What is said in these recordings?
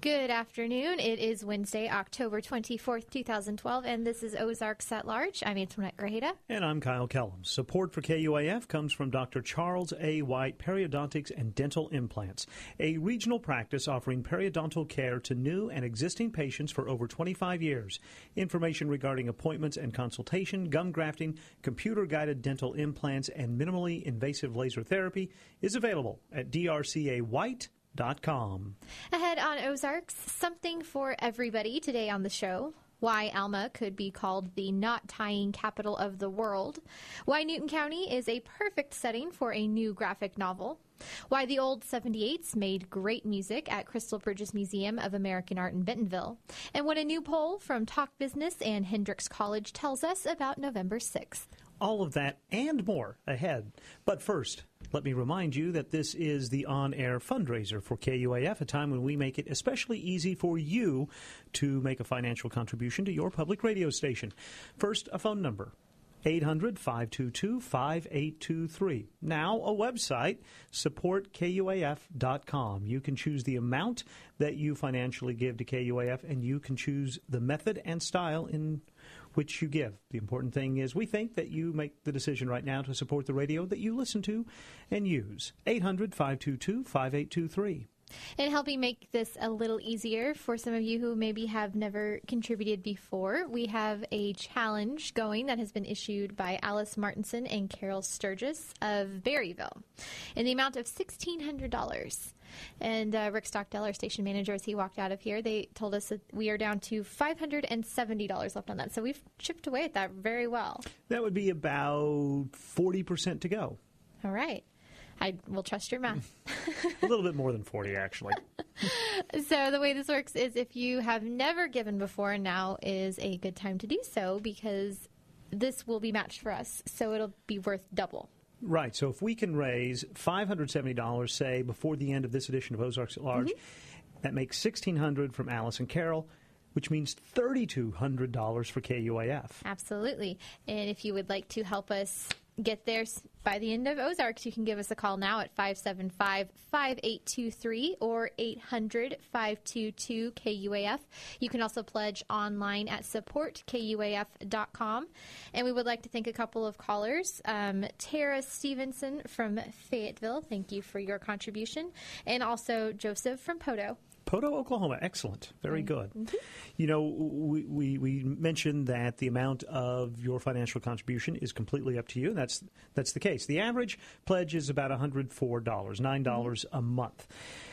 Good afternoon. It is Wednesday, October 24th, 2012, and this is Ozarks at Large. I'm Antoinette Grajeda. And I'm Kyle Kellum. Support for KUAF comes from Dr. Charles A. White Periodontics and Dental Implants, a regional practice offering periodontal care to new and existing patients for over 25 years. Information regarding appointments and consultation, gum grafting, computer-guided dental implants, and minimally invasive laser therapy is available at drcawhite.com. Ahead on Ozarks, something for everybody today on the show. Why Alma could be called the knot-tying capital of the world. Why Newton County is a perfect setting for a new graphic novel. Why the old 78s made great music at Crystal Bridges Museum of American Art in Bentonville. And what a new poll from Talk Business and Hendrix College tells us about November 6th. All of that and more ahead. But first, let me remind you that this is the on-air fundraiser for KUAF, a time when we make it especially easy for you to make a financial contribution to your public radio station. First, a phone number. 800-522-5823. Now, a website, supportkuaf.com. You can choose the amount that you financially give to KUAF, and you can choose the method and style in which you give. The important thing is we think that you make the decision right now to support the radio that you listen to and use. 800-522-5823. And helping make this a little easier for some of you who maybe have never contributed before, we have a challenge going that has been issued by Alice Martinson and Carol Sturgis of Berryville in the amount of $1,600. And Rick Stockdale, our station manager, as he walked out of here, they told us that we are down to $570 left on that. So we've chipped away at that very well. That would be about 40% to go. All right. I will trust your math. A little bit more than 40, actually. So the way this works is if you have never given before, now is a good time to do so because this will be matched for us, so it'll be worth double. Right. So if we can raise $570, say, before the end of this edition of Ozarks at Large, that makes $1,600 from Alice and Carol, which means $3,200 for KUAF. Absolutely. And if you would like to help us get there by the end of Ozarks, you can give us a call now at 575-5823 or 800-522-KUAF. You can also pledge online at supportkuaf.com. And we would like to thank a couple of callers. Tara Stevenson from Fayetteville, thank you for your contribution. And also Joseph from Poto. Poto, Oklahoma. Excellent. Very good. Mm-hmm. You know, we mentioned that the amount of your financial contribution is completely up to you. That's the case. The average pledge is about $104, $9 a month.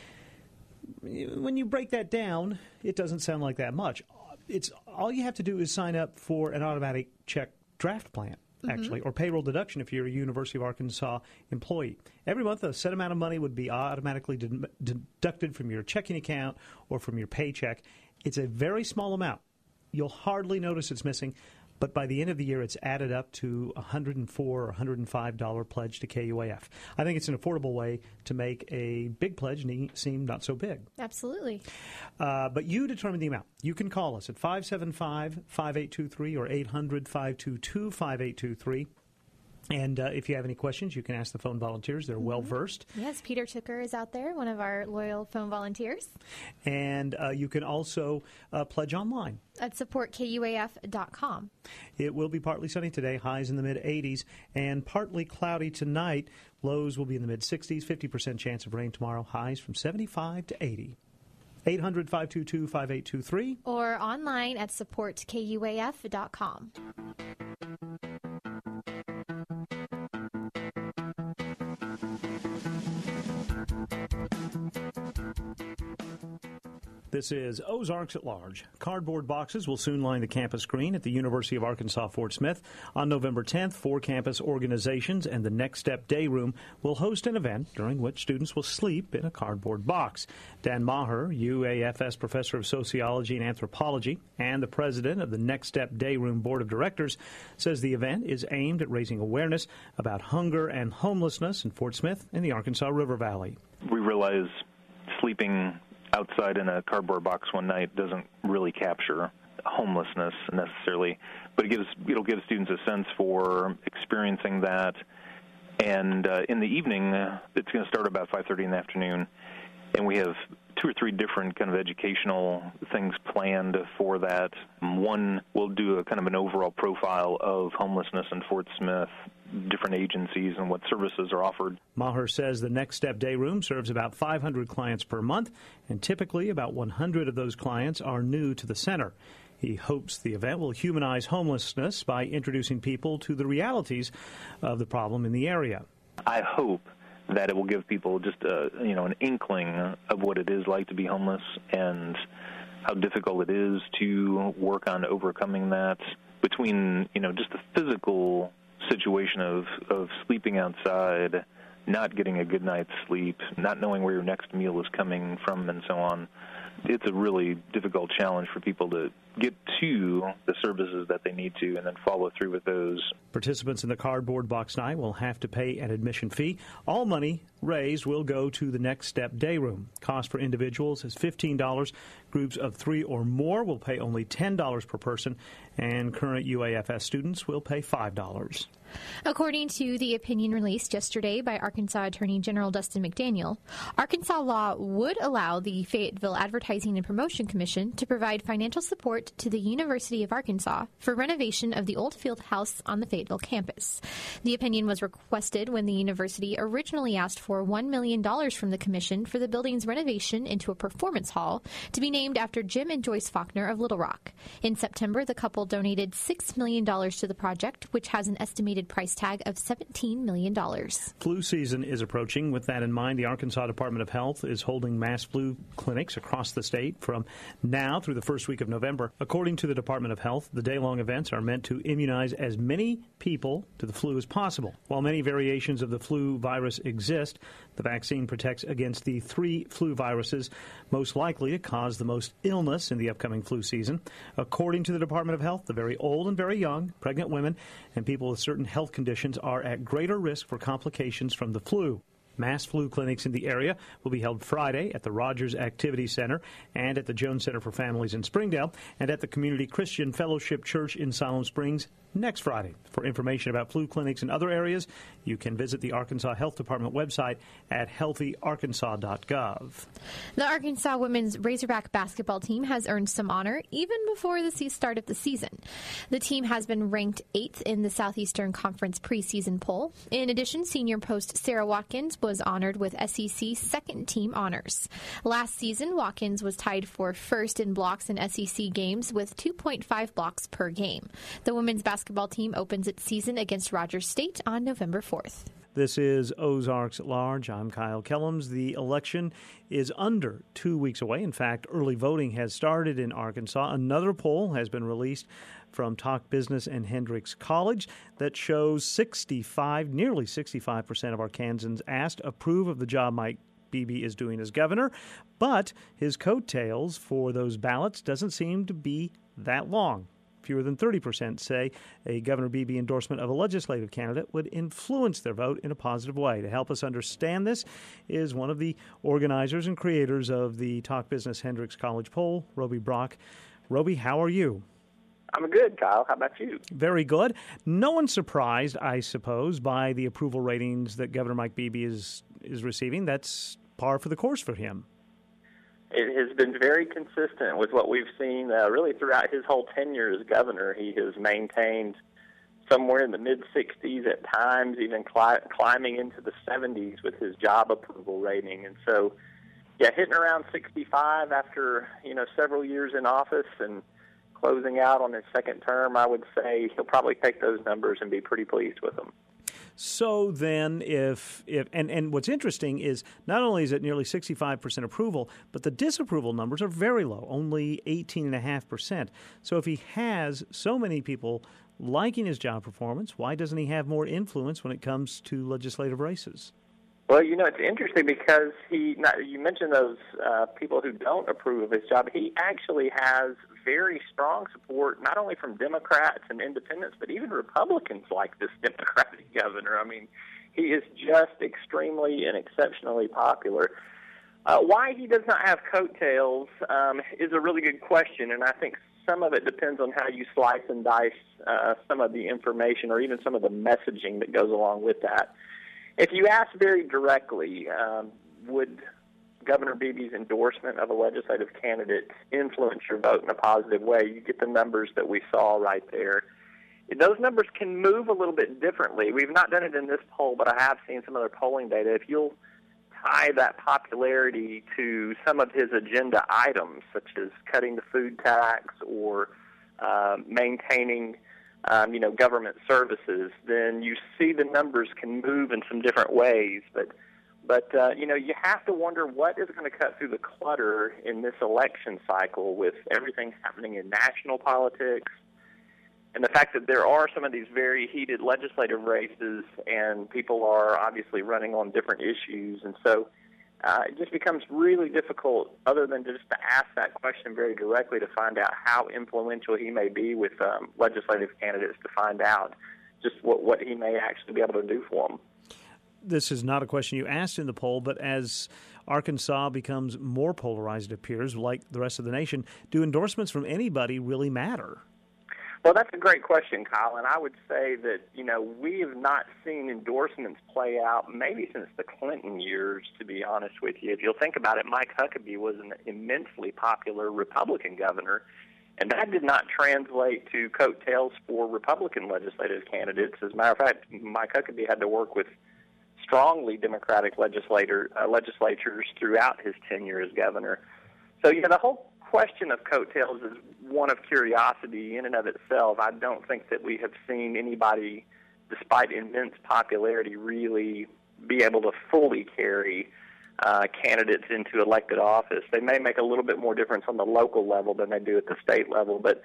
When you break that down, it doesn't sound like that much. It's all you have to do is sign up for an automatic check draft plan. Actually, or payroll deduction if you're a University of Arkansas employee. Every month, a set amount of money would be automatically deducted from your checking account or from your paycheck. It's a very small amount. You'll hardly notice it's missing, but by the end of the year, it's added up to $104 or $105 pledge to KUAF. I think it's an affordable way to make a big pledge seem not so big. Absolutely. But you determine the amount. You can call us at 575-5823 or 800-522-5823. And if you have any questions, you can ask the phone volunteers. They're well-versed. Yes, Peter Tooker is out there, one of our loyal phone volunteers. And you can also pledge online. At supportkuaf.com. It will be partly sunny today, highs in the mid-80s, and partly cloudy tonight. Lows will be in the mid-60s, 50% chance of rain tomorrow, highs from 75 to 80. 800-522-5823. Or online at supportkuaf.com. This is Ozarks at Large. Cardboard boxes will soon line the campus green at the University of Arkansas Fort Smith. On November 10th, 4 campus organizations and the Next Step Day Room will host an event during which students will sleep in a cardboard box. Dan Maher, UAFS Professor of Sociology and Anthropology and the President of the Next Step Day Room Board of Directors, says the event is aimed at raising awareness about hunger and homelessness in Fort Smith and the Arkansas River Valley. We realize sleeping outside in a cardboard box one night doesn't really capture homelessness necessarily, but it'll give students a sense for experiencing that. And in the evening, it's going to start about 5:30 in the afternoon, And we have 2 or 3 different kind of educational things planned for that. One, we'll do a kind of an overall profile of homelessness in Fort Smith, different agencies, and what services are offered. Maher says the Next Step Day Room serves about 500 clients per month, and typically about 100 of those clients are new to the center. He hopes the event will humanize homelessness by introducing people to the realities of the problem in the area. I hope that it will give people just an inkling of what it is like to be homeless and how difficult it is to work on overcoming that, between just the physical situation of sleeping outside, not getting a good night's sleep, not knowing where your next meal is coming from, and so on. It's a really difficult challenge for people to get to the services that they need to and then follow through with those. Participants in the Cardboard Box Night will have to pay an admission fee. All money raised will go to the Next Step Day Room. Cost for individuals is $15. Groups of 3 or more will pay only $10 per person, and current UAFS students will pay $5. According to the opinion released yesterday by Arkansas Attorney General Dustin McDaniel, Arkansas law would allow the Fayetteville Advertising and Promotion Commission to provide financial support to the University of Arkansas for renovation of the old field house on the Fayetteville campus. The opinion was requested when the university originally asked for $1 million from the commission for the building's renovation into a performance hall to be named after Jim and Joyce Faulkner of Little Rock. In September, the couple donated $6 million to the project, which has an estimated price tag of $17 million. Flu season is approaching. With that in mind, the Arkansas Department of Health is holding mass flu clinics across the state from now through the first week of November. According to the Department of Health, the day-long events are meant to immunize as many people to the flu as possible. While many variations of the flu virus exist, the vaccine protects against the 3 flu viruses most likely to cause the most illness in the upcoming flu season. According to the Department of Health, the very old and very young, pregnant women, and people with certain health conditions are at greater risk for complications from the flu. Mass flu clinics in the area will be held Friday at the Rogers Activity Center and at the Jones Center for Families in Springdale and at the Community Christian Fellowship Church in Siloam Springs next Friday. For information about flu clinics in other areas, you can visit the Arkansas Health Department website at healthyarkansas.gov. The Arkansas women's Razorback basketball team has earned some honor even before the start of the season. The team has been ranked 8th in the Southeastern Conference preseason poll. In addition, senior post Sarah Watkins was honored with SEC second team honors. Last season, Watkins was tied for first in blocks in SEC games with 2.5 blocks per game. The women's basketball team opens its season against Rogers State on November 4th. This is Ozarks at Large. I'm Kyle Kellums. The election is under 2 weeks away. In fact, early voting has started in Arkansas. Another poll has been released from Talk Business and Hendrix College that shows nearly 65% of Arkansans asked approve of the job Mike Beebe is doing as governor, but his coattails for those ballots doesn't seem to be that long. Fewer than 30% say a Governor Beebe endorsement of a legislative candidate would influence their vote in a positive way. To help us understand this is one of the organizers and creators of the Talk Business Hendrix College poll, Roby Brock. Roby, how are you? I'm good, Kyle. How about you? Very good. No one's surprised, I suppose, by the approval ratings that Governor Mike Beebe is receiving. That's par for the course for him. It has been very consistent with what we've seen really throughout his whole tenure as governor. He has maintained somewhere in the mid-60s at times, even climbing into the 70s with his job approval rating. And so, hitting around 65 after, several years in office and closing out on his second term, I would say he'll probably take those numbers and be pretty pleased with them. So then if what's interesting is not only is it nearly 65% approval, but the disapproval numbers are very low, only 18.5%. So if he has so many people liking his job performance, why doesn't he have more influence when it comes to legislative races? Well, it's interesting because you mentioned those people who don't approve of his job. He actually has very strong support, not only from Democrats and independents, but even Republicans like this Democratic governor. I mean, he is just extremely and exceptionally popular. Why he does not have coattails is a really good question, and I think some of it depends on how you slice and dice some of the information or even some of the messaging that goes along with that. If you ask very directly, would Governor Beebe's endorsement of a legislative candidate influence your vote in a positive way, you get the numbers that we saw right there. Those numbers can move a little bit differently. We've not done it in this poll, but I have seen some other polling data. If you'll tie that popularity to some of his agenda items, such as cutting the food tax or maintaining government services, then you see the numbers can move in some different ways. But you have to wonder what is going to cut through the clutter in this election cycle with everything happening in national politics and the fact that there are some of these very heated legislative races and people are obviously running on different issues. And so it just becomes really difficult, other than just to ask that question very directly, to find out how influential he may be with legislative candidates, to find out just what he may actually be able to do for them. This is not a question you asked in the poll, but as Arkansas becomes more polarized, it appears, like the rest of the nation, do endorsements from anybody really matter? Well, that's a great question, Kyle, and I would say that, we have not seen endorsements play out maybe since the Clinton years, to be honest with you. If you'll think about it, Mike Huckabee was an immensely popular Republican governor, and that did not translate to coattails for Republican legislative candidates. As a matter of fact, Mike Huckabee had to work with strongly Democratic legislatures throughout his tenure as governor. So, the whole question of coattails is one of curiosity in and of itself. I don't think that we have seen anybody, despite immense popularity, really be able to fully carry candidates into elected office. They may make a little bit more difference on the local level than they do at the state level, but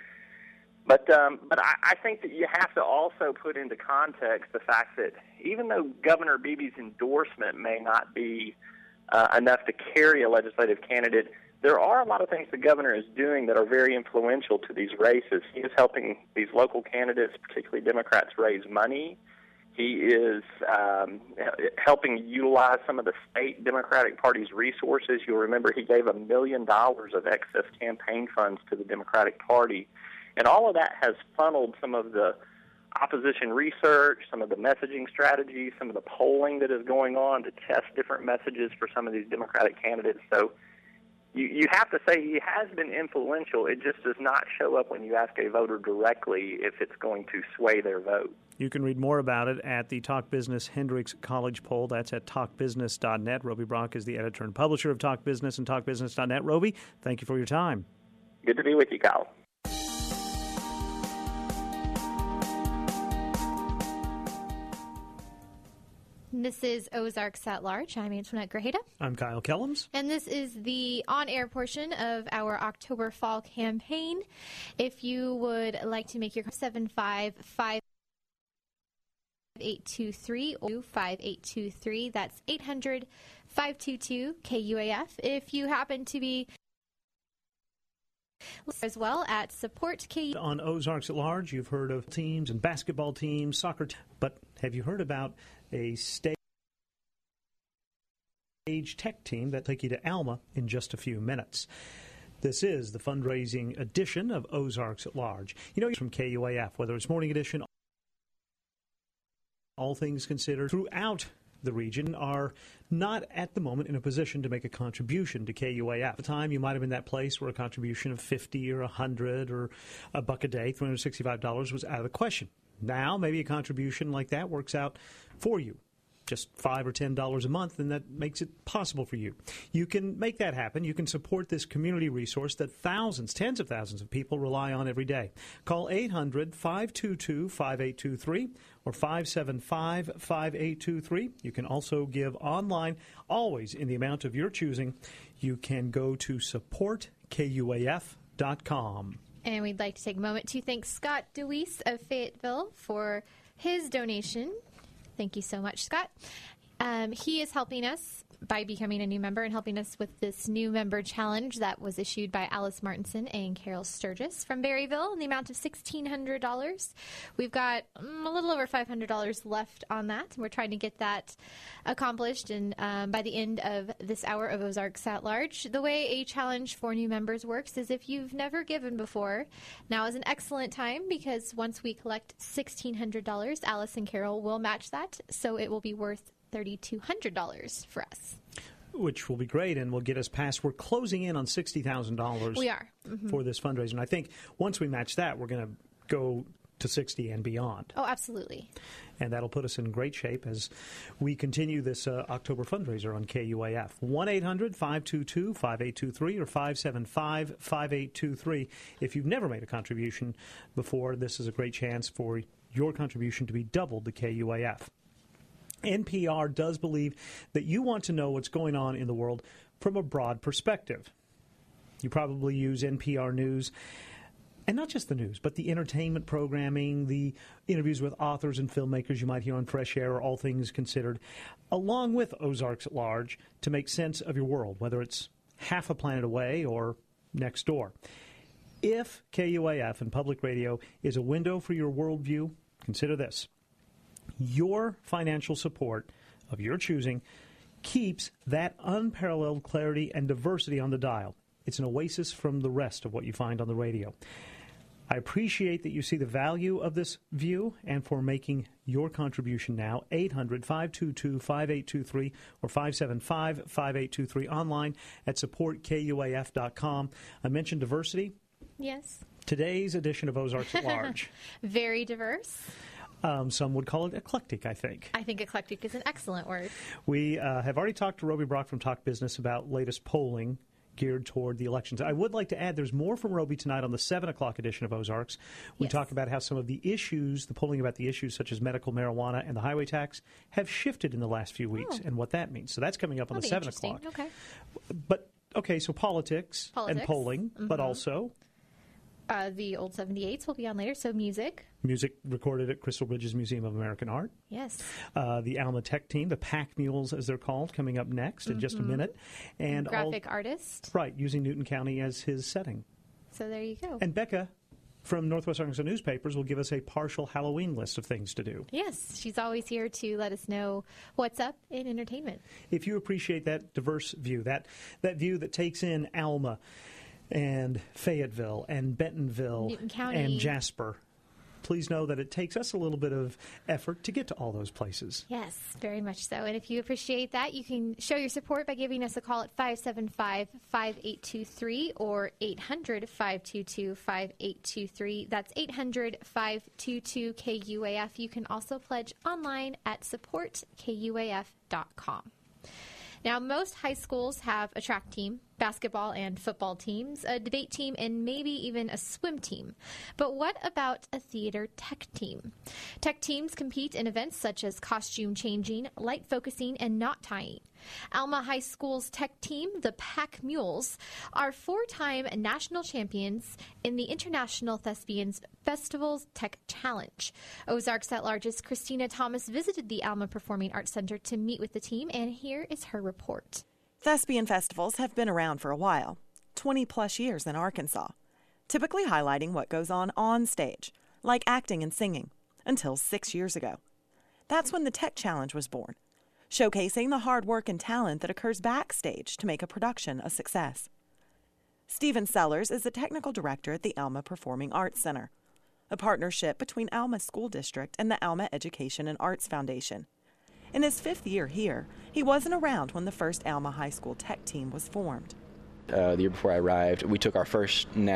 I think that you have to also put into context the fact that even though Governor Beebe's endorsement may not be enough to carry a legislative candidate, there are a lot of things the governor is doing that are very influential to these races. He is helping these local candidates, particularly Democrats, raise money. He is helping utilize some of the state Democratic Party's resources. You'll remember he gave $1 million of excess campaign funds to the Democratic Party. And all of that has funneled some of the opposition research, some of the messaging strategies, some of the polling that is going on to test different messages for some of these Democratic candidates. So you have to say he has been influential. It just does not show up when you ask a voter directly if it's going to sway their vote. You can read more about it at the Talk Business Hendricks College poll. That's at talkbusiness.net. Roby Brock is the editor and publisher of Talk Business and talkbusiness.net. Roby, thank you for your time. Good to be with you, Kyle. This is Ozarks at Large. I'm Antoinette Grajeda. I'm Kyle Kellums. And this is the on-air portion of our October Fall campaign. If you would like to make your 755-5823 or 5823, that's 800-522-KUAF. If you happen to be as well at Support KU. On Ozarks at Large, you've heard of teams and basketball teams, soccer teams, but have you heard about a stage tech team that take you to Alma in just a few minutes? This is the fundraising edition of Ozarks at Large. From KUAF, whether it's morning edition, all things considered, throughout the region are not at the moment in a position to make a contribution to KUAF. At the time, you might have been that place where a contribution of $50 or $100 or $1 a day, $365 was out of the question. Now, maybe a contribution like that works out for you. Just $5 or $10 a month, and that makes it possible for you. You can make that happen. You can support this community resource that thousands, tens of thousands of people rely on every day. Call 800-522-5823 or 575-5823. You can also give online, always in the amount of your choosing. You can go to supportkuaf.com. And we'd like to take a moment to thank Scott DeWeese of Fayetteville for his donation. Thank you so much, Scott. He is helping us by becoming a new member and helping us with this new member challenge that was issued by Alice Martinson and Carol Sturgis from Berryville in the amount of $1,600. We've got a little over $500 left on that, and we're trying to get that accomplished and by the end of this hour of Ozarks at Large. The way a challenge for new members works is if you've never given before, now is an excellent time because once we collect $1,600, Alice and Carol will match that, so it will be worth $3,200 for us. which will be great and will get us past. We're closing in on $60,000. We are. For this fundraiser. And I think once we match that, we're going to go to 60 and beyond. Oh, absolutely. And that'll put us in great shape as we continue this October fundraiser on KUAF. 1-800-522-5823 or 575-5823. If you've never made a contribution before, this is a great chance for your contribution to be doubled to KUAF. NPR does believe that you want to know what's going on in the world from a broad perspective. You probably use NPR News. And not just the news, but the entertainment programming, the interviews with authors and filmmakers you might hear on Fresh Air or All Things Considered, along with Ozarks at Large, to make sense of your world, whether it's half a planet away or next door. If KUAF and public radio is a window for your worldview, consider this. Your financial support of your choosing keeps that unparalleled clarity and diversity on the dial. It's an oasis from the rest of what you find on the radio. I appreciate that you see the value of this view and for making your contribution now. 800-522-5823 or 575-5823 online at supportkuaf.com. I mentioned diversity. Yes. Today's edition of Ozarks at Large. Very diverse. Some would call it eclectic, I think. I think eclectic is an excellent word. We have already talked to Roby Brock from Talk Business about latest polling geared toward the elections. I would like to add there's more from Roby tonight on the 7 o'clock edition of Ozarks. We talk about how some of the issues, the polling about the issues such as medical marijuana and the highway tax have shifted in the last few weeks and what that means. So that's coming up on the 7 o'clock. Okay. But, okay, so politics. And polling, but also the old 78s will be on later, so music. Music recorded at Crystal Bridges Museum of American Art. Yes. The Alma Tech team, the Pack Mules as they're called, coming up next in just a minute. And graphic artist. Right, using Newton County as his setting. So there you go. And Becca from Northwest Arkansas Newspapers will give us a partial Halloween list of things to do. Yes, she's always here to let us know what's up in entertainment. If you appreciate that diverse view, that view that takes in Alma and Fayetteville and Bentonville Newton County and Jasper, please know that it takes us a little bit of effort to get to all those places. Yes, very much so. And if you appreciate that, you can show your support by giving us a call at 575-5823 or 800-522-5823. That's 800-522-KUAF. You can also pledge online at supportkuaf.com. Now, most high schools have a track team, basketball and football teams, a debate team, and maybe even a swim team. But what about a theater tech team? Tech teams compete in events such as costume changing, light focusing, and knot tying. Alma High School's tech team, the Pack Mules, are 4-time national champions in the International Thespians Festival's Tech Challenge. Ozarks at Large's Christina Thomas visited the Alma Performing Arts Center to meet with the team, and here is her report. Thespian festivals have been around for a while, 20-plus years in Arkansas, typically highlighting what goes on stage, like acting and singing, until 6 years ago. That's when the Tech Challenge was born, showcasing the hard work and talent that occurs backstage to make a production a success. Stephen Sellers is the technical director at the Alma Performing Arts Center, a partnership between Alma School District and the Alma Education and Arts Foundation. In his 5th year here, he wasn't around when the first Alma High School tech team was formed. The year before I arrived, we took our first team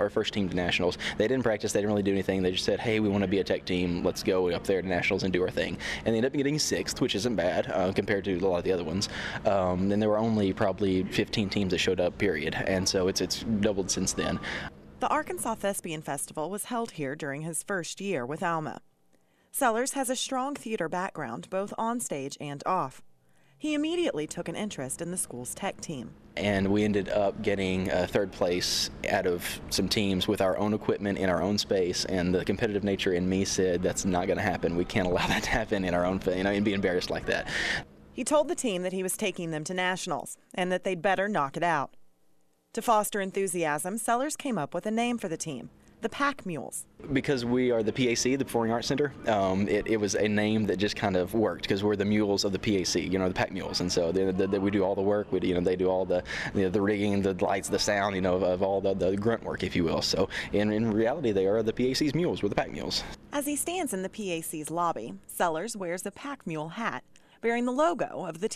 to nationals. They didn't practice, they didn't really do anything. They just said, hey, we want to be a tech team, let's go up there to nationals and do our thing. And they ended up getting 6th, which isn't bad compared to a lot of the other ones. And there were only probably 15 teams that showed up, period. And so it's doubled since then. The Arkansas Thespian Festival was held here during his first year with Alma. Sellers has a strong theater background, both on stage and off. He immediately took an interest in the school's tech team. And we ended up getting 3rd place out of some teams with our own equipment in our own space, and the competitive nature in me said that's not going to happen. We can't allow that to happen in our own, and be embarrassed like that. He told the team that he was taking them to nationals and that they'd better knock it out. To foster enthusiasm, Sellers came up with a name for the team, the Pack Mules. Because we are the PAC, the Performing Arts Center, it was a name that just kind of worked because we're the mules of the PAC, the Pack Mules, and so we do all the work. They do all the rigging, the lights, the sound, of all the grunt work, if you will. So in reality, they are the PAC's mules. We're the Pack Mules. As he stands in the PAC's lobby, Sellers wears a Pack Mule hat bearing the logo of the team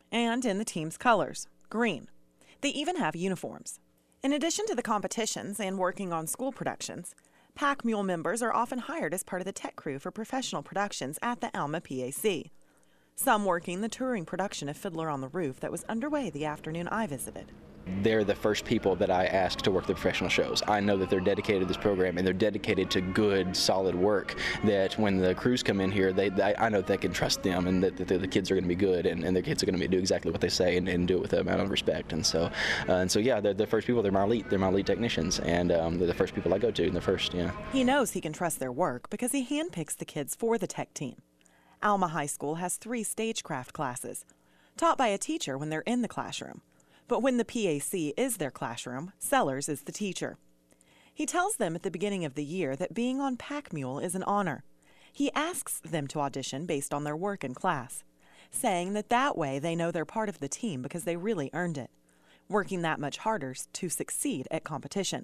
And in the team's colors, green. They even have uniforms. In addition to the competitions and working on school productions, Pack Mule members are often hired as part of the tech crew for professional productions at the Alma PAC. Some working the touring production of Fiddler on the Roof that was underway the afternoon I visited. They're the first people that I ask to work the professional shows. I know that they're dedicated to this program, and they're dedicated to good, solid work, that when the crews come in here, I know that they can trust them, and that the kids are going to be good, and the kids are going to do exactly what they say and do it with a amount of respect. And so yeah, they're the first people. They're my lead technicians, and they're the first people I go to, and the first, yeah. He knows he can trust their work because he handpicks the kids for the tech team. Alma High School has 3 stagecraft classes, taught by a teacher when they're in the classroom. But when the PAC is their classroom, Sellers is the teacher. He tells them at the beginning of the year that being on Pack Mule is an honor. He asks them to audition based on their work in class, saying that way they know they're part of the team because they really earned it, working that much harder to succeed at competition.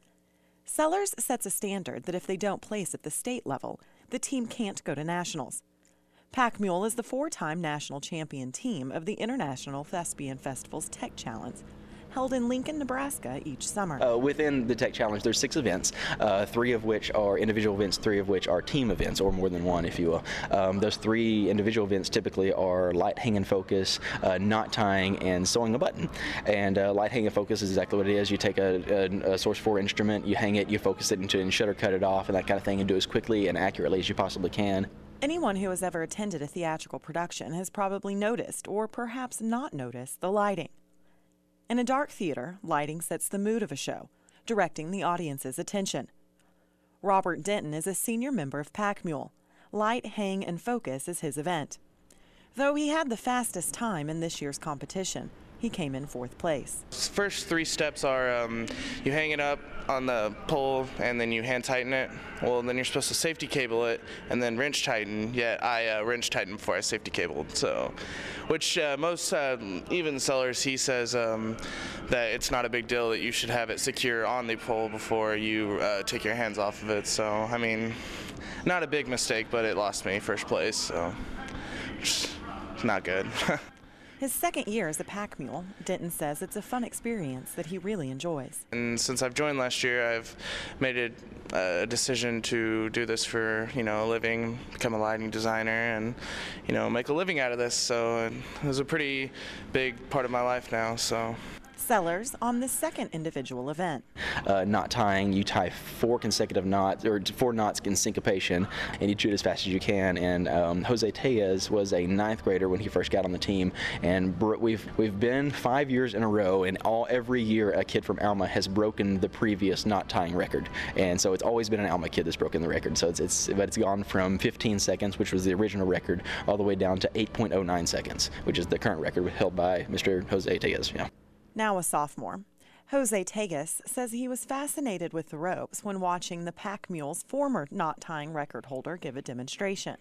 Sellers sets a standard that if they don't place at the state level, the team can't go to nationals. Pack Mule is the 4-time national champion team of the International Thespian Festival's Tech Challenge, held in Lincoln, Nebraska each summer. Within the Tech Challenge, there's 6 events, 3 of which are individual events, 3 of which are team events, or more than one, if you will. Those 3 individual events typically are light hang and focus, knot tying, and sewing a button. And light hang and focus is exactly what it is. You take a Source 4 instrument, you hang it, you focus it into and shutter cut it off, and that kind of thing, and do as quickly and accurately as you possibly can. Anyone who has ever attended a theatrical production has probably noticed, or perhaps not noticed, the lighting. In a dark theater, lighting sets the mood of a show, directing the audience's attention. Robert Denton is a senior member of Pack Mule. Light, hang, and focus is his event. Though he had the fastest time in this year's competition, he came in 4th place. First 3 steps are you hang it up on the pole and then you hand tighten it. Well, then you're supposed to safety cable it and then wrench tighten. Yet I wrench tightened before I safety cabled. So, which most even Sellers, he says that it's not a big deal, that you should have it secure on the pole before you take your hands off of it. So, I mean, not a big mistake, but it lost me first place. So, it's not good. His second year as a Pack Mule, Denton says it's a fun experience that he really enjoys. And since I've joined last year, I've made a decision to do this for, a living, become a lighting designer, and, make a living out of this. So it was a pretty big part of my life now, so. Sellers on the second individual event. Knot tying, you tie 4 consecutive knots, or 4 knots in syncopation, and you shoot as fast as you can. And Jose Tellez was a 9th grader when he first got on the team, and we've been 5 years in a row, and every year a kid from Alma has broken the previous knot tying record. And so it's always been an Alma kid that's broken the record. So it's gone from 15 seconds, which was the original record, all the way down to 8.09 seconds, which is the current record held by Mr. Jose Tellez. Yeah. Now a sophomore, Jose Tellez says he was fascinated with the ropes when watching the Pack Mule's former knot-tying record holder give a demonstration.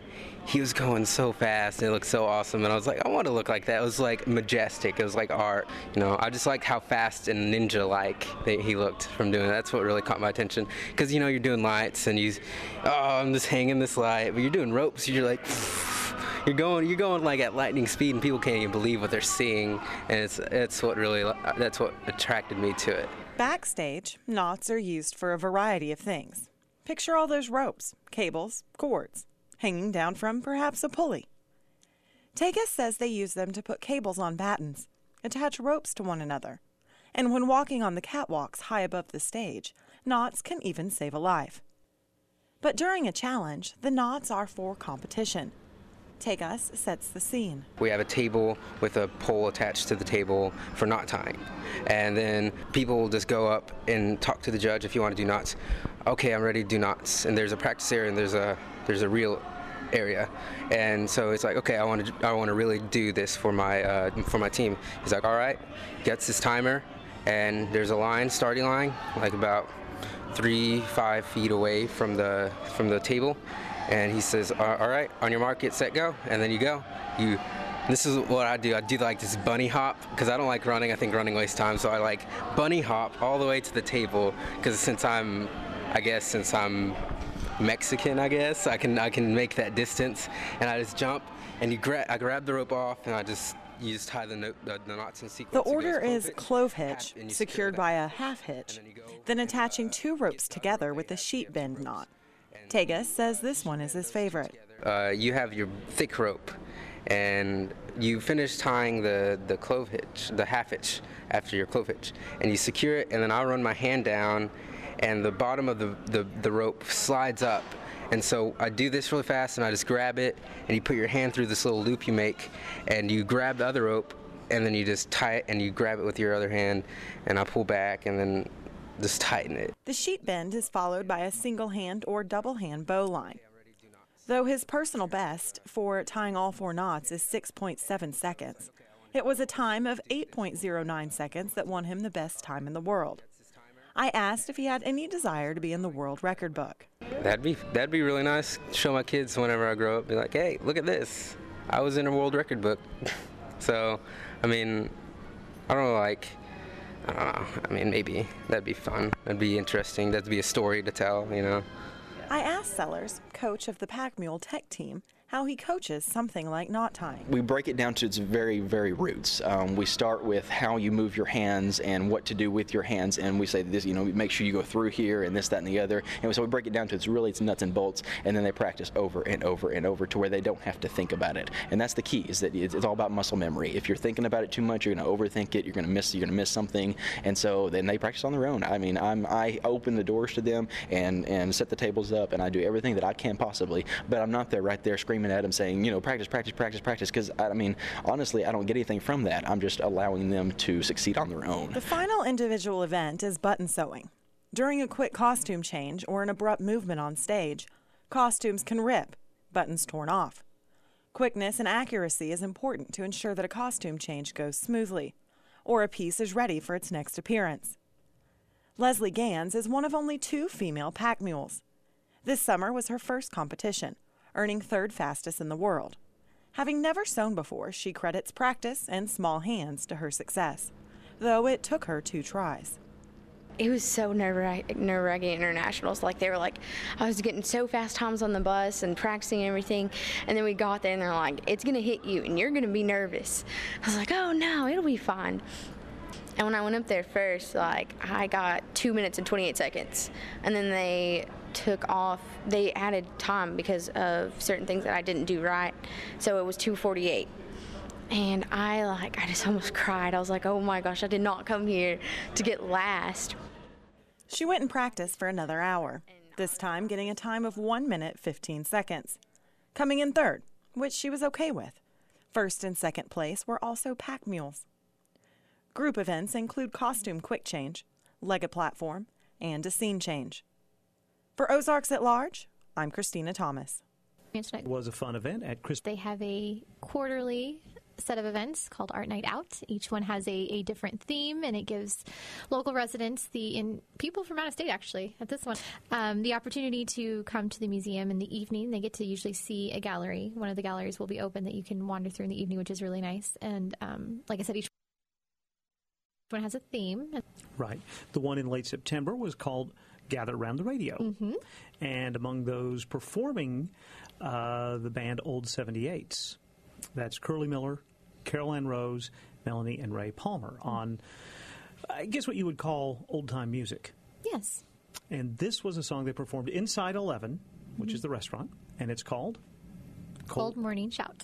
He was going so fast and it looked so awesome, and I was like, I want to look like that. It was like majestic. It was like art. I just like how fast and ninja-like he looked from doing it. That's what really caught my attention. Because, you're doing lights and I'm just hanging this light, but you're doing ropes. You're like, you're going like at lightning speed, and people can't even believe what they're seeing. And that's what attracted me to it. Backstage, knots are used for a variety of things. Picture all those ropes, cables, cords, hanging down from perhaps a pulley. Tellez says they use them to put cables on battens, attach ropes to one another, and when walking on the catwalks high above the stage, knots can even save a life. But during a challenge, the knots are for competition. Tellez sets the scene. We have a table with a pole attached to the table for knot tying. And then people will just go up and talk to the judge if you want to do knots. Okay, I'm ready to do knots. And there's a practice area and there's a real area. And so it's like, okay, I want to really do this for my team. He's like, all right, gets his timer, and there's a starting line, like about 3-5 feet away from the table. And he says, all right, on your mark, get set, go. And then you go. This is what I do. I do like this bunny hop, because I don't like running. I think running wastes time. So I like bunny hop all the way to the table, because since I'm Mexican, I guess, I can make that distance. And I just jump, and I grab the rope off, and I just you just tie the knots in The sequence. It order goes is clove hitch, half, and you secured secure by that. a half hitch, And then you go then and, attaching 2 ropes together with a sheet bend knot. Tegas says this one is his favorite. You have your thick rope, and you finish tying the clove hitch, the half hitch, after your clove hitch, and you secure it, and then I'll run my hand down, and the bottom of the rope slides up. And so I do this really fast, and I just grab it, and you put your hand through this little loop you make, and you grab the other rope, and then you just tie it, and you grab it with your other hand, and I pull back, and then just tighten it. The sheet bend is followed by a single hand or double hand bow line. Though his personal best for tying all 4 knots is 6.7 seconds, it was a time of 8.09 seconds that won him the best time in the world. I asked if he had any desire to be in the world record book. That'd be really nice. Show my kids whenever I grow up. Be like, hey, look at this. I was in a world record book. So, I mean, I don't know. I mean, maybe that'd be fun. That'd be interesting. That'd be a story to tell. I asked Sellers, coach of the Pack Mule Tech team, how he coaches something like knot tying. We break it down to its very, very roots. We start with how you move your hands and what to do with your hands, and we say this, make sure you go through here and this, that, and the other. And so we break it down to its nuts and bolts, and then they practice over and over and over to where they don't have to think about it. And that's the key, is that it's all about muscle memory. If you're thinking about it too much, you're going to overthink it. You're going to miss something. And so then they practice on their own. I mean, I open the doors to them and set the tables up, and I do everything that I can possibly, but I'm not there right there screaming at them saying, practice, because I mean, honestly, I don't get anything from that. I'm just allowing them to succeed on their own. The final individual event is button sewing. During a quick costume change or an abrupt movement on stage, costumes can rip, buttons torn off. Quickness and accuracy is important to ensure that a costume change goes smoothly, or a piece is ready for its next appearance. Leslie Gans is one of only 2 female pack mules. This summer was her first competition, earning 3rd fastest in the world. Having never sewn before, she credits practice and small hands to her success, though it took her 2 tries. It was so nerve-wracking internationals. They were like, I was getting so fast times on the bus and practicing everything, and then we got there and they're like, it's gonna hit you and you're gonna be nervous. I was like, oh no, it'll be fine. And when I went up there first, I got 2 minutes and 28 seconds, and then they added time because of certain things that I didn't do right, so it was 2:48. And I just almost cried. I was like, oh my gosh, I did not come here to get last. She went and practiced for another hour, this time getting a time of 1 minute 15 seconds, coming in 3rd, which she was okay with. 1st and 2nd place were also pack mules. Group events include costume quick change, leg platform, and a scene change. For Ozarks at Large, I'm Christina Thomas. It was a fun event at They have a quarterly set of events called Art Night Out. Each one has a different theme, and it gives local residents, people from out of state actually, at this one, the opportunity to come to the museum in the evening. They get to usually see a gallery. One of the galleries will be open that you can wander through in the evening, which is really nice. And like I said, each one has a theme. Right. The one in late September was called Gather Around the Radio. Mm-hmm. And among those performing, the band Old 78s. That's Curly Miller, Carol Ann Rose, Melanie, and Ray Palmer on, I guess, what you would call old-time music. Yes. And this was a song they performed inside 11, which is the restaurant, and it's called Cold Morning Shout.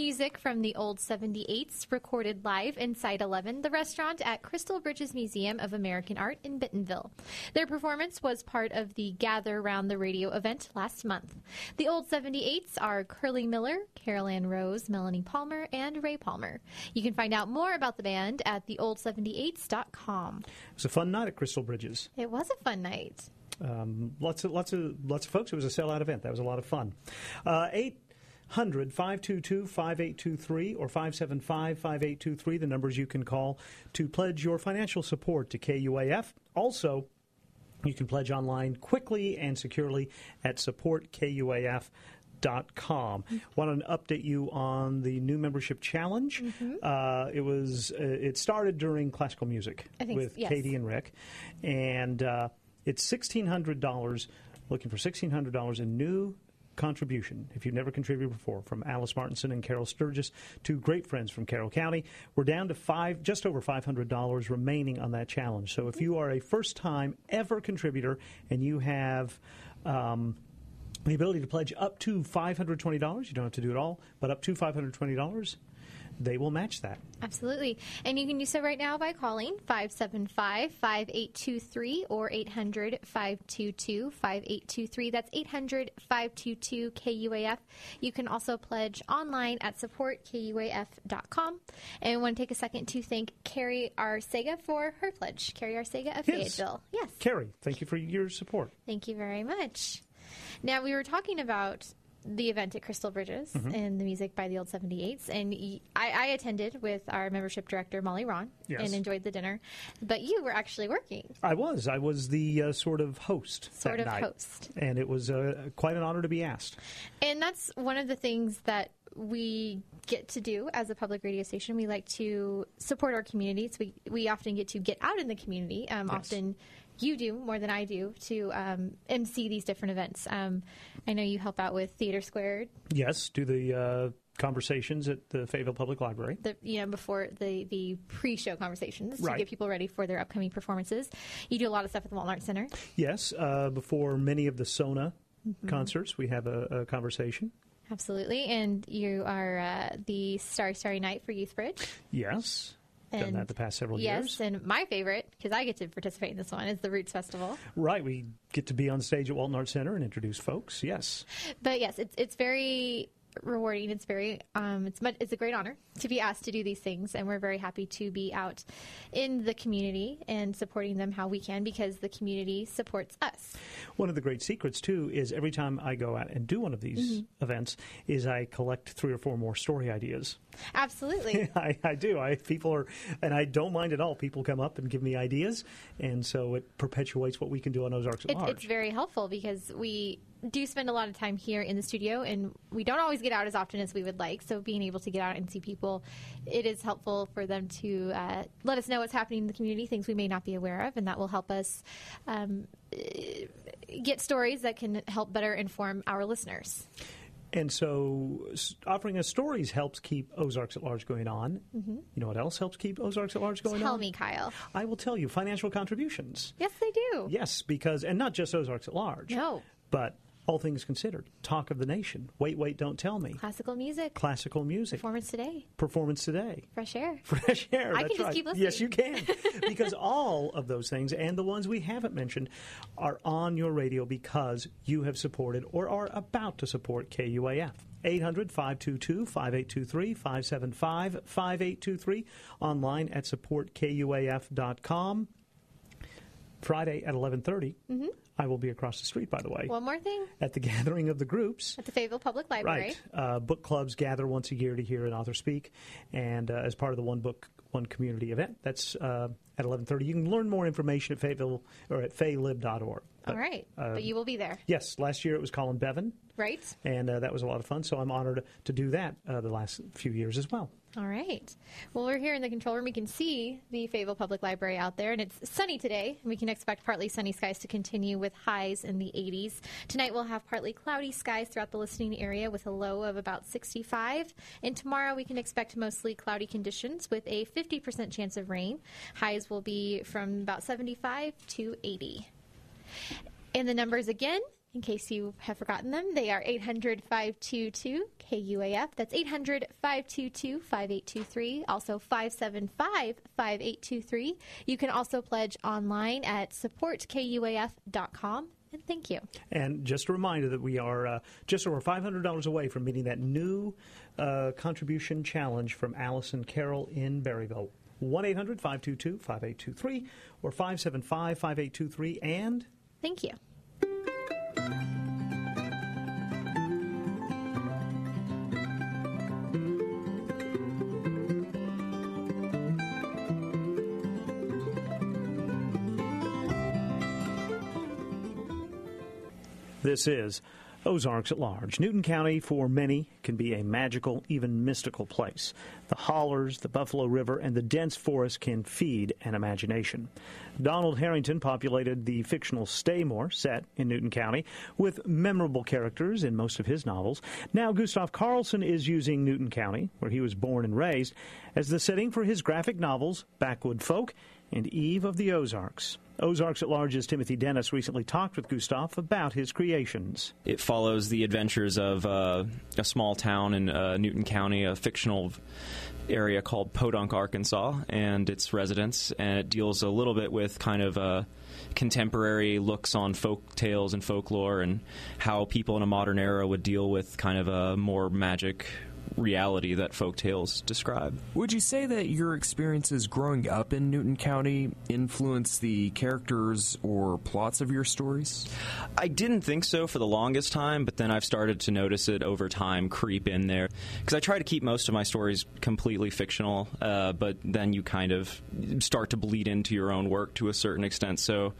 Music from the Old 78s, recorded live inside 11, the restaurant at Crystal Bridges Museum of American Art in Bentonville. Their performance was part of the Gather Round the Radio event last month. The Old 78s are Curly Miller, Carol Ann Rose, Melanie Palmer, and Ray Palmer. You can find out more about the band at theold78s.com. It was a fun night at Crystal Bridges. It was a fun night. Lots of folks. It was a sellout event. That was a lot of fun. 800-522-5823 or 575-5823, the numbers you can call to pledge your financial support to KUAF. Also, you can pledge online quickly and securely at supportkuaf.com. Want to update you on the new membership challenge. It started during classical music with Katie and Rick, and it's $1,600. Looking for $1,600 in new contribution, if you've never contributed before, from Alice Martinson and Carol Sturgis, two great friends from Carroll County. We're down to just over $500 remaining on that challenge. So if you are a first-time ever contributor and you have the ability to pledge up to $520, you don't have to do it all, but up to $520, they will match that. Absolutely. And you can do so right now by calling 575-5823 or 800-522-5823. That's 800-522-KUAF. You can also pledge online at supportkuaf.com. And I want to take a second to thank Carrie Arcega for her pledge. Carrie Arcega of Fayetteville. Yes. Carrie, thank you for your support. Thank you very much. Now, we were talking about the event at Crystal Bridges and the music by the Old 78s. And I attended with our membership director, Molly Ron, and enjoyed the dinner. But you were actually working. I was the sort of host that night. And it was quite an honor to be asked. And that's one of the things that we get to do as a public radio station. We like to support our communities. We often get to get out in the community. Often you do more than I do to MC these different events. I know you help out with Theater Squared. Yes, do the conversations at the Fayetteville Public Library. Before the pre-show conversations to get people ready for their upcoming performances. You do a lot of stuff at the Walton Arts Center. Yes, before many of the SONA concerts, we have a conversation. Absolutely, and you are the Starry Night for Youth Bridge. Yes. Done that the past several years. Yes, and my favorite, because I get to participate in this one, is the Roots Festival. Right, we get to be on stage at Walton Arts Center and introduce folks, yes. But yes, it's very rewarding. It's very it's a great honor to be asked to do these things, and we're very happy to be out in the community and supporting them how we can, because the community supports us. One of the great secrets too is every time I go out and do one of these events is I collect 3 or 4 more story ideas. Absolutely. I do. And I don't mind at all. People come up and give me ideas, and so it perpetuates what we can do on Ozarks at Large. It's very helpful because we do spend a lot of time here in the studio, and we don't always get out as often as we would like. So being able to get out and see people, it is helpful for them to let us know what's happening in the community, things we may not be aware of, and that will help us get stories that can help better inform our listeners. And so offering us stories helps keep Ozarks at Large going on. You know what else helps keep Ozarks at Large going on? Tell me, Kyle. I will tell you, financial contributions. Yes, they do. Yes, because, and not just Ozarks at Large. No. But all things considered, talk of the nation. Wait, don't tell me. Classical music. Performance today. Fresh air. Fresh air. I that's can just right. keep listening. Yes, you can. Because all of those things and the ones we haven't mentioned are on your radio because you have supported or are about to support KUAF. 800-522-5823, 575-5823, online at supportkuaf.com. Friday at 11:30. I will be across the street, by the way. One more thing. At the gathering of the groups. At the Fayetteville Public Library. Right. Book clubs gather once a year to hear an author speak, and as part of the One Book, One Community event. That's at 11:30. You can learn more information at Fayetteville or at faylib.org. All right. But you will be there. Yes. Last year it was Colin Bevan. Right. And that was a lot of fun, so I'm honored to do that the last few years as well. All right. Well, we're here in the control room. We can see the Fayetteville Public Library out there, and it's sunny today. We can expect partly sunny skies to continue with highs in the 80s. Tonight we'll have partly cloudy skies throughout the listening area with a low of about 65. And tomorrow we can expect mostly cloudy conditions with a 50% chance of rain. Highs will be from about 75 to 80. And the numbers again, In case you have forgotten them, they are 800-522-KUAF. That's 800-522-5823. Also 575-5823. You can also pledge online at supportkuaf.com. And thank you. And just a reminder that we are just over $500 away from meeting that new contribution challenge from Allison Carroll in Berryville. 1-800-522-5823 or 575-5823. And thank you. This is Ozarks at Large. Newton County, for many, can be a magical, even mystical place. The hollers, the Buffalo River, and the dense forest can feed an imagination. Donald Harrington populated the fictional Staymore, set in Newton County, with memorable characters in most of his novels. Now Gustav Carlson is using Newton County, where he was born and raised, as the setting for his graphic novels, Backwood Folk and Eve of the Ozarks. Ozarks at Large's Timothy Dennis recently talked with Gustav about his creations. It follows the adventures of a small town in Newton County, a fictional area called Podunk, Arkansas, and its residents, and it deals a little bit with kind of contemporary looks on folk tales and folklore and how people in a modern era would deal with kind of a more magic reality that folk tales describe. Would you say that your experiences growing up in Newton County influenced the characters or plots of your stories? I didn't think so for the longest time, but then I've started to notice it over time creep in there. Because I try to keep most of my stories completely fictional, but then you kind of start to bleed into your own work to a certain extent. So,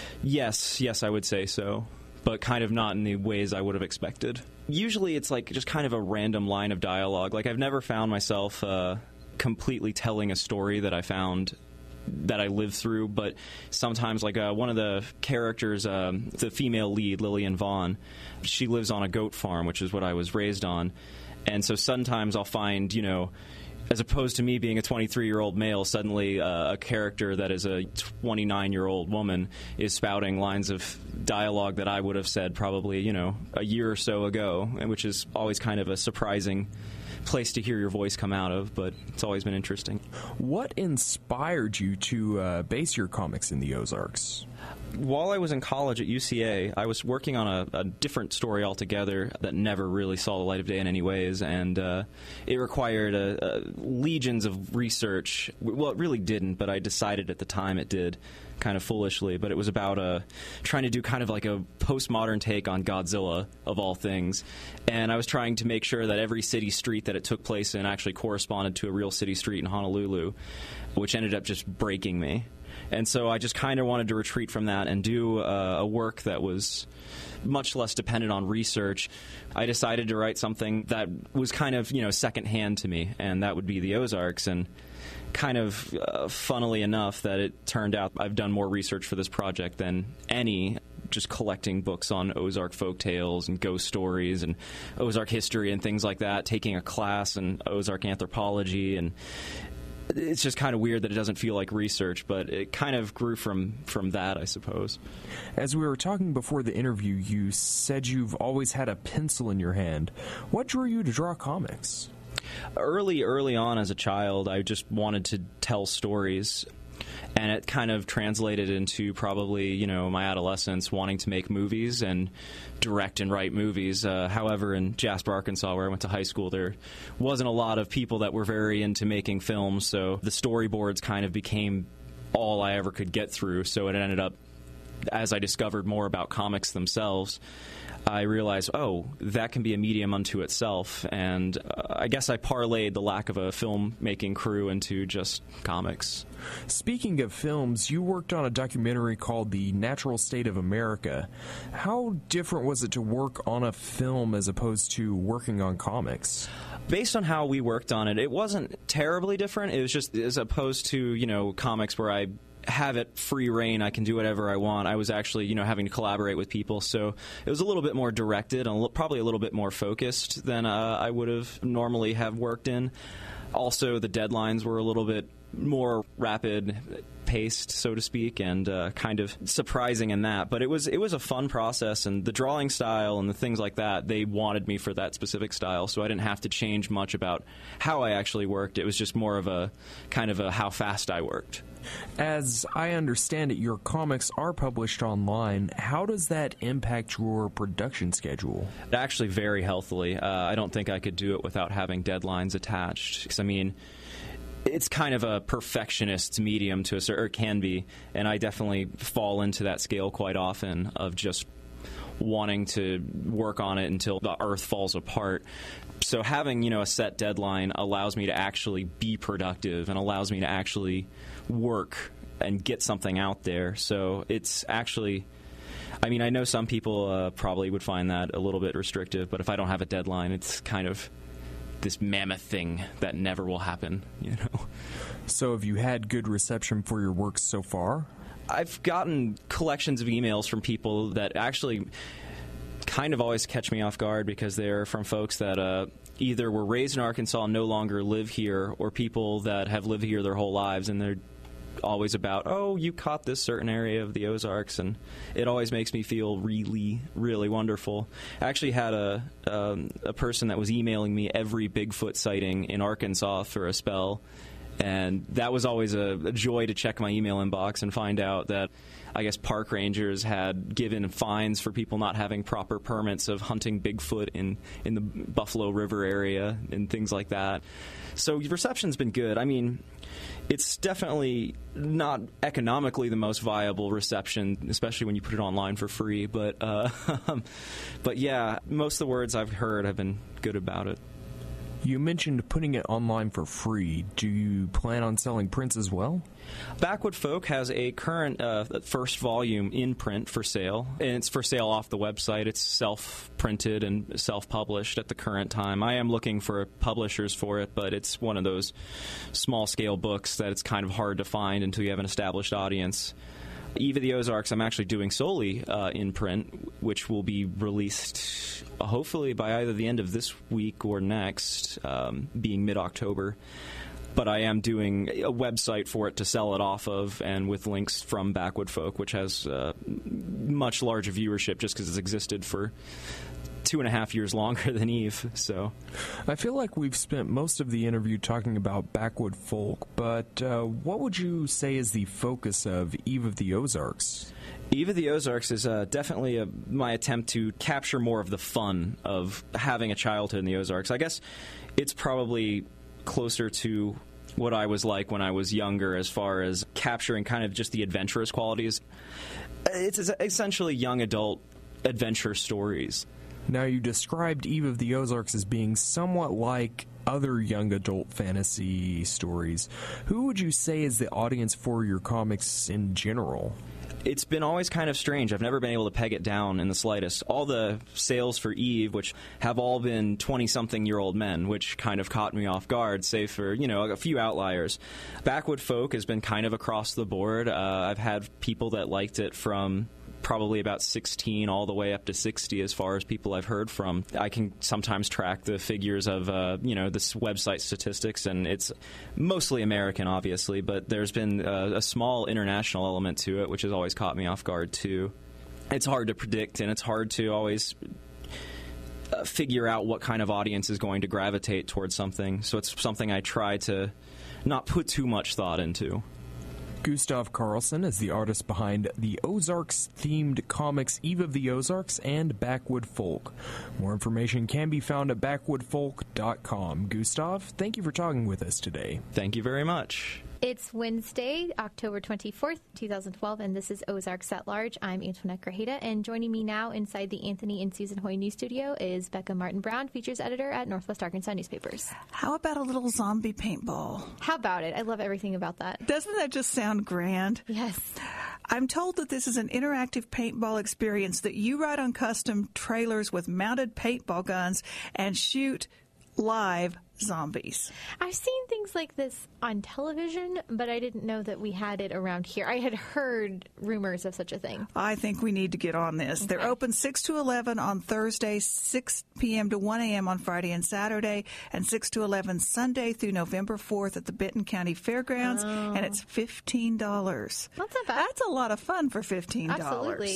yes, I would say so. But kind of not in the ways I would have expected. Usually it's like just kind of a random line of dialogue. Like I've never found myself completely telling a story that I found that I lived through, but sometimes like one of the characters, the female lead, Lillian Vaughn, she lives on a goat farm, which is what I was raised on. And so sometimes I'll find, as opposed to me being a 23-year-old male, suddenly a character that is a 29-year-old woman is spouting lines of dialogue that I would have said probably, a year or so ago, which is always kind of a surprising place to hear your voice come out of, but it's always been interesting. What inspired you to base your comics in the Ozarks? While I was in college at UCA, I was working on a different story altogether that never really saw the light of day in any ways, and it required legions of research. Well, it really didn't, but I decided at the time it did, kind of foolishly. But it was about trying to do kind of like a postmodern take on Godzilla, of all things. And I was trying to make sure that every city street that it took place in actually corresponded to a real city street in Honolulu, which ended up just breaking me. And so I just kind of wanted to retreat from that and do a work that was much less dependent on research. I decided to write something that was kind of, secondhand to me, and that would be the Ozarks. And kind of funnily enough that it turned out I've done more research for this project than any, just collecting books on Ozark folk tales and ghost stories and Ozark history and things like that, taking a class in Ozark anthropology, and it's just kind of weird that it doesn't feel like research, but it kind of grew from that, I suppose. As we were talking before the interview, you said you've always had a pencil in your hand. What drew you to draw comics? Early on as a child, I just wanted to tell stories. And it kind of translated into probably, my adolescence wanting to make movies and direct and write movies. However, in Jasper, Arkansas, where I went to high school, there wasn't a lot of people that were very into making films, so the storyboards kind of became all I ever could get through. So it ended up, as I discovered more about comics themselves, I realized, that can be a medium unto itself, and I guess I parlayed the lack of a filmmaking crew into just comics. Speaking of films, you worked on a documentary called The Natural State of America. How different was it to work on a film as opposed to working on comics? Based on how we worked on it, it wasn't terribly different. It was just as opposed to, comics where I have it free reign, I can do whatever I want. I was actually, having to collaborate with people, so it was a little bit more directed and probably a little bit more focused than I would have normally have worked in. Also, the deadlines were a little bit more rapid fast-paced, so to speak, and kind of surprising in that. But it was a fun process, and the drawing style and the things like that, they wanted me for that specific style, so I didn't have to change much about how I actually worked. It was just more of a kind of a how fast I worked. As I understand it, your comics are published online. How does that impact your production schedule? Actually, very healthily. I don't think I could do it without having deadlines attached. 'Cause, I mean, it's kind of a perfectionist's medium to a certain, or can be, and I definitely fall into that scale quite often of just wanting to work on it until the earth falls apart. So having, a set deadline allows me to actually be productive and allows me to actually work and get something out there. So it's actually, I mean, I know some people probably would find that a little bit restrictive, but if I don't have a deadline, it's kind of this mammoth thing that never will happen, So have you had good reception for your work so far? I've gotten collections of emails from people that actually kind of always catch me off guard because they're from folks that either were raised in Arkansas and no longer live here, or people that have lived here their whole lives, and they're always about, oh, you caught this certain area of the Ozarks, and it always makes me feel really, really wonderful. I actually had a person that was emailing me every Bigfoot sighting in Arkansas for a spell, and that was always a joy to check my email inbox and find out that I guess park rangers had given fines for people not having proper permits of hunting Bigfoot in the Buffalo River area and things like that. So reception's been good. I mean, it's definitely not economically the most viable reception, especially when you put it online for free. But yeah, most of the words I've heard have been good about it. You mentioned putting it online for free. Do you plan on selling prints as well? Backwood Folk has a current first volume in print for sale, and it's for sale off the website. It's self-printed and self-published at the current time. I am looking for publishers for it, but it's one of those small-scale books that it's kind of hard to find until you have an established audience. Eve of the Ozarks, I'm actually doing solely in print, which will be released hopefully by either the end of this week or next, being mid-October. But I am doing a website for it to sell it off of, and with links from Backwood Folk, which has much larger viewership just because it's existed for 2.5 years longer than Eve. So I feel like we've spent most of the interview talking about Backwood Folk, but what would you say is the focus of Eve of the Ozarks? Eve of the Ozarks is definitely my attempt to capture more of the fun of having a childhood in the Ozarks. I guess it's probably closer to what I was like when I was younger as far as capturing kind of just the adventurous qualities. It's essentially young adult adventure stories. Now, you described Eve of the Ozarks as being somewhat like other young adult fantasy stories. Who would you say is the audience for your comics in general? It's been always kind of strange. I've never been able to peg it down in the slightest. All the sales for Eve, which have all been 20-something-year-old men, which kind of caught me off guard, save for, a few outliers. Backwood Folk has been kind of across the board. I've had people that liked it from probably about 16 all the way up to 60 as far as people I've heard from. I can sometimes track the figures of, this website statistics, and it's mostly American, obviously, but there's been a small international element to it, which has always caught me off guard, too. It's hard to predict, and it's hard to always figure out what kind of audience is going to gravitate towards something, so it's something I try to not put too much thought into. Gustav Carlson is the artist behind the Ozarks-themed comics Eve of the Ozarks and Backwood Folk. More information can be found at backwoodfolk.com. Gustav, thank you for talking with us today. Thank you very much. It's Wednesday, October 24th, 2012, and this is Ozarks at Large. I'm Antoinette Grajeda, and joining me now inside the Anthony and Susan Hoy News Studio is Becca Martin-Brown, features editor at Northwest Arkansas Newspapers. How about a little zombie paintball? How about it? I love everything about that. Doesn't that just sound grand? Yes. I'm told that this is an interactive paintball experience that you ride on custom trailers with mounted paintball guns and shoot live zombies. I've seen things like this on television, but I didn't know that we had it around here. I had heard rumors of such a thing. I think we need to get on this. They're open 6 to 11 on Thursday, 6 p.m. to 1 a.m. on Friday and Saturday, and 6 to 11 Sunday through November 4th at the Benton County Fairgrounds, and it's $15. That's not bad. That's a lot of fun for $15. Absolutely.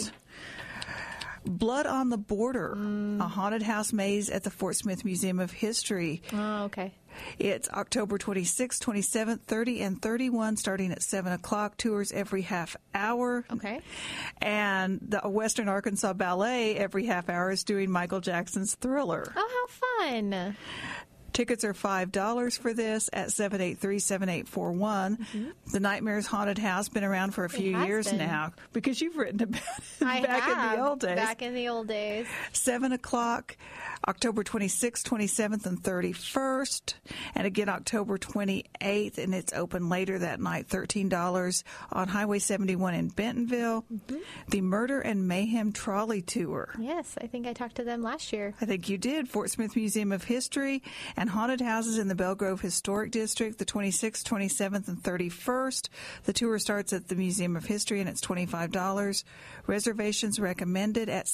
Blood on the Border, a haunted house maze at the Fort Smith Museum of History. Oh, okay. It's October 26th, 27th, 30, and 31, starting at 7 o'clock. Tours every half hour. Okay. And the Western Arkansas Ballet every half hour is doing Michael Jackson's Thriller. Oh, how fun. Tickets are $5 for this at 783-7841. Mm-hmm. The Nightmares Haunted House been around for a few years now because you've written about it I back have, in the old days. Back in the old days. 7 o'clock, October 26th, 27th, and 31st. And again, October 28th, and it's open later that night, $13 on Highway 71 in Bentonville. Mm-hmm. The Murder and Mayhem Trolley Tour. Yes, I think I talked to them last year. I think you did. Fort Smith Museum of History and haunted houses in the Belgrove Historic District, the 26th, 27th, and 31st. The tour starts at the Museum of History, and it's $25. Reservations recommended at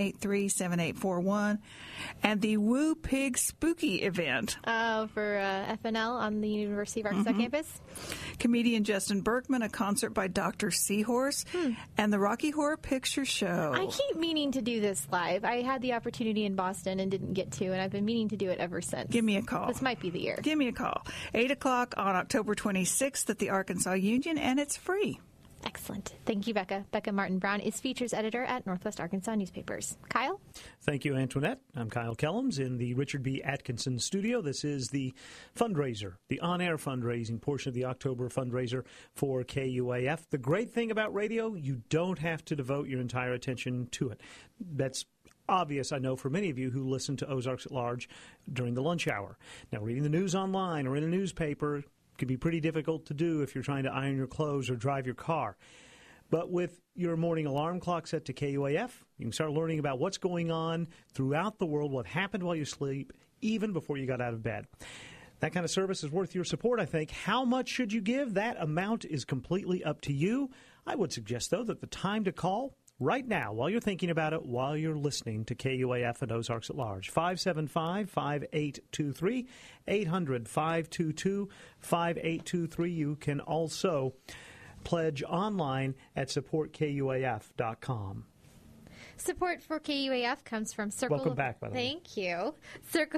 783-7841. And the Woo Pig Spooky event. Oh, for FNL on the University of Arkansas campus? Comedian Justin Berkman, a concert by Dr. Seahorse, and the Rocky Horror Picture Show. I keep meaning to do this live. I had the opportunity in Boston and didn't get to, and I've been meaning to do it ever since. Give me a call. This might be the year. Give me a call. 8 o'clock on October 26th at the Arkansas Union, and it's free. Excellent. Thank you, Becca. Becca Martin-Brown is features editor at Northwest Arkansas Newspapers. Kyle? Thank you, Antoinette. I'm Kyle Kellums in the Richard B. Atkinson studio. This is the fundraiser, the on-air fundraising portion of the October fundraiser for KUAF. The great thing about radio, you don't have to devote your entire attention to it. That's obvious, I know, for many of you who listen to Ozarks at Large during the lunch hour. Now, reading the news online or in a newspaper can be pretty difficult to do if you're trying to iron your clothes or drive your car. But with your morning alarm clock set to KUAF, you can start learning about what's going on throughout the world, what happened while you sleep, even before you got out of bed. That kind of service is worth your support, I think. How much should you give? That amount is completely up to you. I would suggest, though, that the time to call right now, while you're thinking about it, while you're listening to KUAF and Ozarks at Large, 575-5823, 800-522-5823. You can also pledge online at supportkuaf.com. Support for KUAF comes from Circle Welcome of back, by the way. Thank you. Support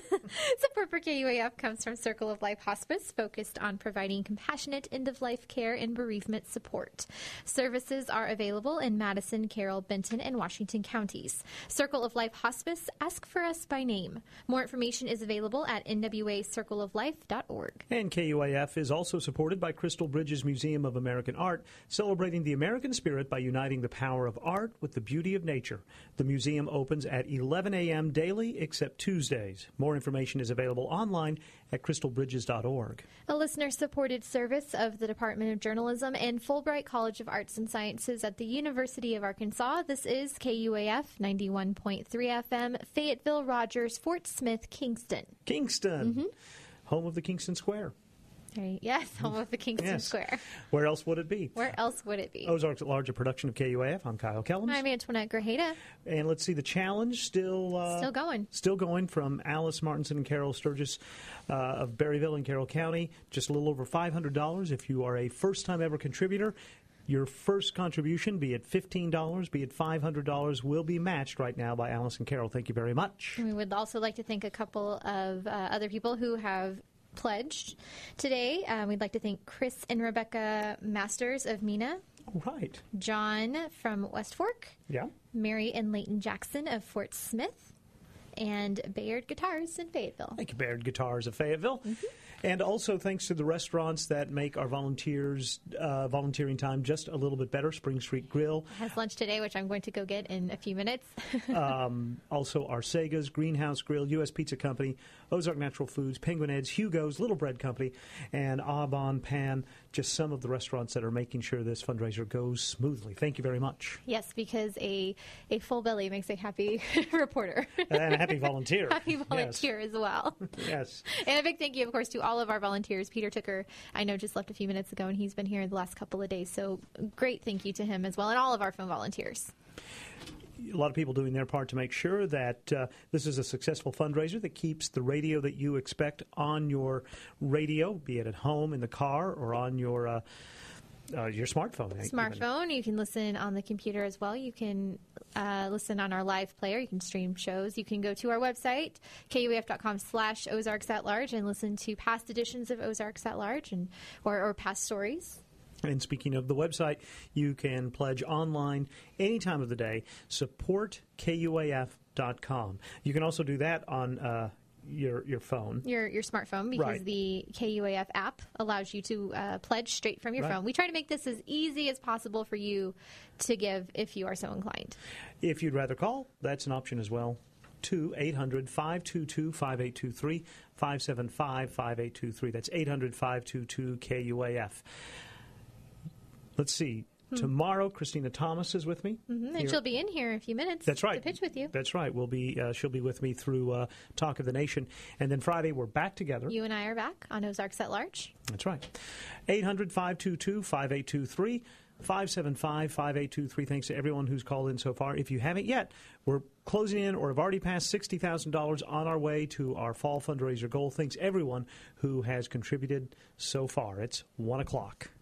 for KUAF comes from Circle of Life Hospice, focused on providing compassionate end-of-life care and bereavement support. Services are available in Madison, Carroll, Benton, and Washington counties. Circle of Life Hospice, ask for us by name. More information is available at nwacircleoflife.org. And KUAF is also supported by Crystal Bridges Museum of American Art, celebrating the American spirit by uniting the power of art with the beauty of nature. The museum opens at 11 a.m. daily, except Tuesdays. More information is available online at crystalbridges.org. A listener-supported service of the Department of Journalism and Fulbright College of Arts and Sciences at the University of Arkansas. This is KUAF 91.3 FM, Fayetteville, Rogers, Fort Smith, Kingston. Kingston, home of the Kingston Square. Yes, home of the Kingston Square. Where else would it be? Where else would it be? Ozarks at Large, a production of KUAF. I'm Kyle Kellums. I'm Antoinette Grajeda. And let's see, the challenge still going. Still going from Alice Martinson and Carol Sturgis of Berryville in Carroll County. Just a little over $500 if you are a first-time ever contributor. Your first contribution, be it $15, be it $500, will be matched right now by Alice and Carol. Thank you very much. We would also like to thank a couple of other people who have pledged today. We'd like to thank Chris and Rebecca Masters of Mena. Right. John from West Fork. Yeah. Mary and Leighton Jackson of Fort Smith. And Bayard Guitars in Fayetteville. Thank you, Bayard Guitars of Fayetteville. And also thanks to the restaurants that make our volunteering time just a little bit better. Spring Street Grill. Has lunch today, which I'm going to go get in a few minutes. Also Arcega's, Greenhouse Grill, U.S. Pizza Company, Ozark Natural Foods, Penguin Ed's, Hugo's, Little Bread Company, and Avon Pan. Just some of the restaurants that are making sure this fundraiser goes smoothly. Thank you very much. Yes, because a full belly makes a happy reporter. And a happy volunteer. Happy volunteer as well. Yes. And a big thank you, of course, to all of our volunteers. Peter Tooker, I know, just left a few minutes ago, and he's been here the last couple of days. So great thank you to him as well, and all of our phone volunteers. A lot of people doing their part to make sure that this is a successful fundraiser that keeps the radio that you expect on your radio, be it at home, in the car, or on your smartphone. Smartphone. You can listen on the computer as well. You can listen on our live player. You can stream shows. You can go to our website, kuaf.com/Ozarks at Large, and listen to past editions of Ozarks at Large or past stories. And speaking of the website, you can pledge online any time of the day. Support KUAF.com. You can also do that on your phone. Your smartphone, because the KUAF app allows you to pledge straight from your phone. We try to make this as easy as possible for you to give if you are so inclined. If you'd rather call, that's an option as well. 800-522-5823, 575-5823. That's 800-522-KUAF. Let's see. Tomorrow, Christina Thomas is with me. And she'll be in here in a few minutes. That's right. To pitch with you. That's right. She'll be with me through Talk of the Nation. And then Friday, we're back together. You and I are back on Ozarks at Large. That's right. 800-522-5823, 575-5823. Thanks to everyone who's called in so far. If you haven't yet, we're closing in or have already passed $60,000 on our way to our fall fundraiser goal. Thanks everyone who has contributed so far. It's 1 o'clock.